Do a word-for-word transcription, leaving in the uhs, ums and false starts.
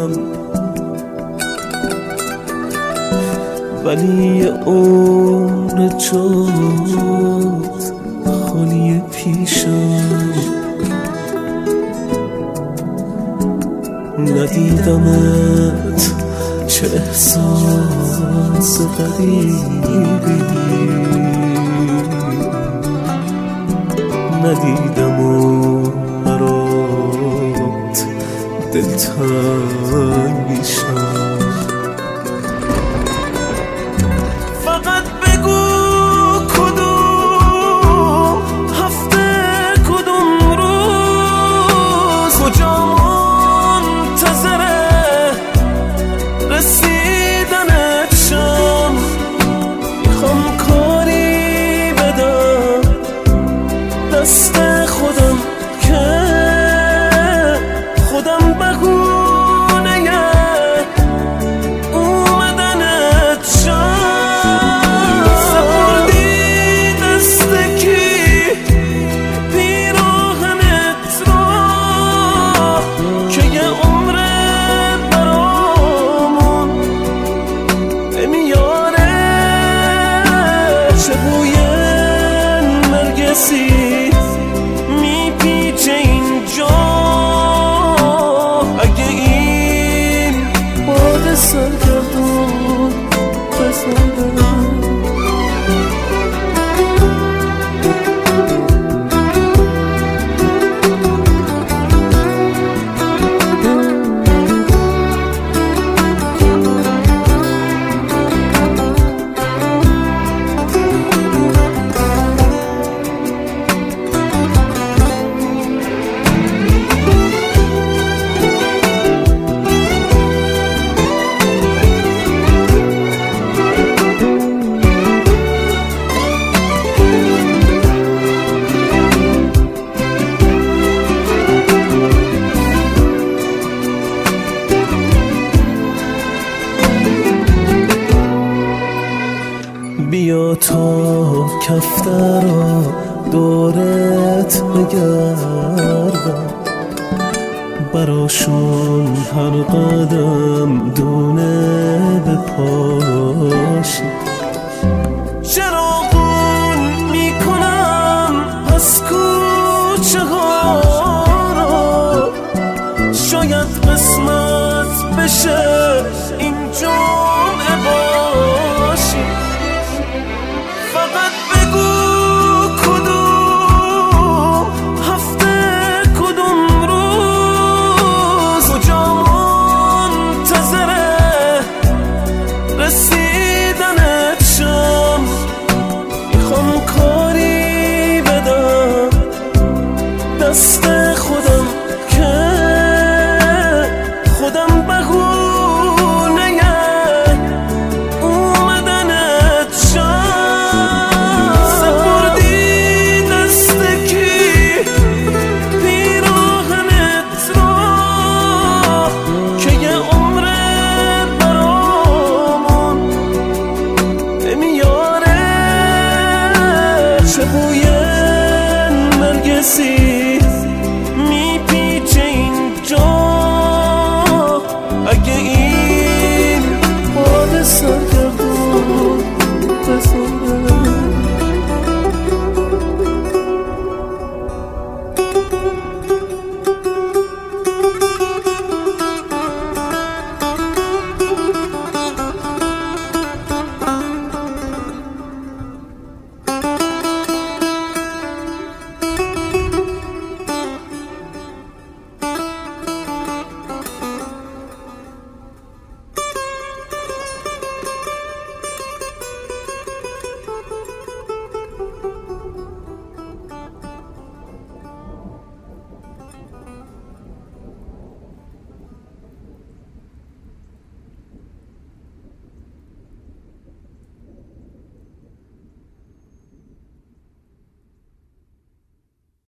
دلم، ولی یه عمر جات خالی پیشم. ندیدمت چه احساس غریبی، ندیدم و برات دلتنگ میشم. فقط بگو کدوم هفته، کدوم روز، کجا منتظره رسیدنت شم. میخوام کاری بدم دست خودم که خودم بهونه اومدنت شم. سپردی دست کی پیراهنت را که یه عمر برامون نمیاره. چه بوی نرگسی میپیچه اینجا، اگه این باد سرگردون بزنه. بیا تا کفترا دورت بگردم، براشون هر قدم دونه بپاشی. چراغون میکنم از کوچه ها را، شاید قسمت بشه